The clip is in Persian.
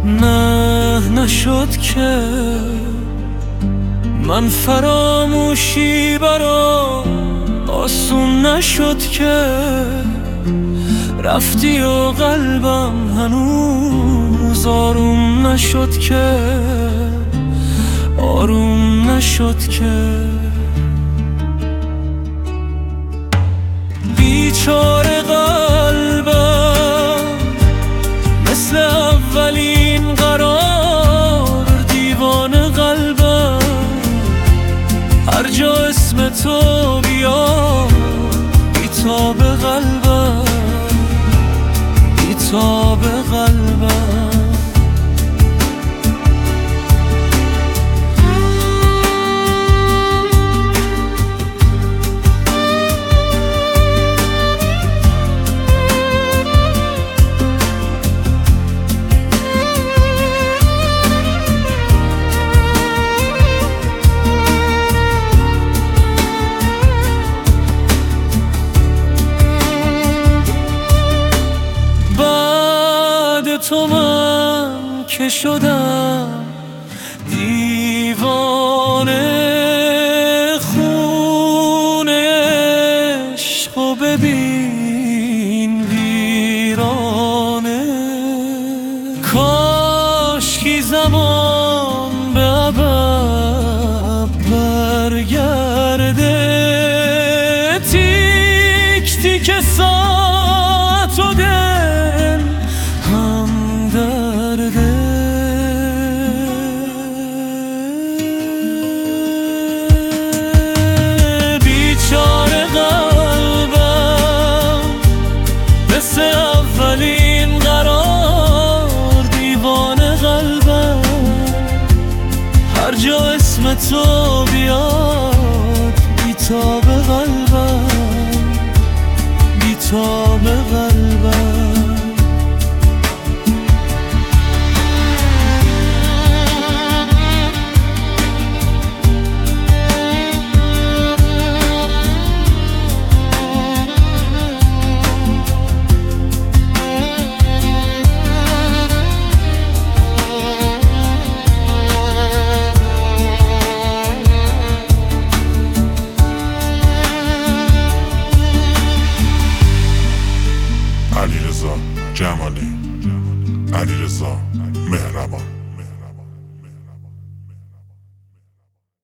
نه نشد که من فراموشی برام آسون نشد که رفتی و قلبم هنوز آروم نشد که آروم نشد که بیچاره قلبم مثل اولین قرار دیوانه قلبم هر جا اسم تو بیاد بیتاب قلبم بیتاب قلبم تو من که شدم دیوانه خونه عشق و ببین ویرانه کاشکی زمان به عقب برگرده تیک تیک ساعت و دل بیچاره قلبم مثل اولین قرار دیوانه قلبم هر جا اسم تو بیاد بیتاب قلبم بیتاب قلبم علیرضا جمالی، علیرضا مهربان.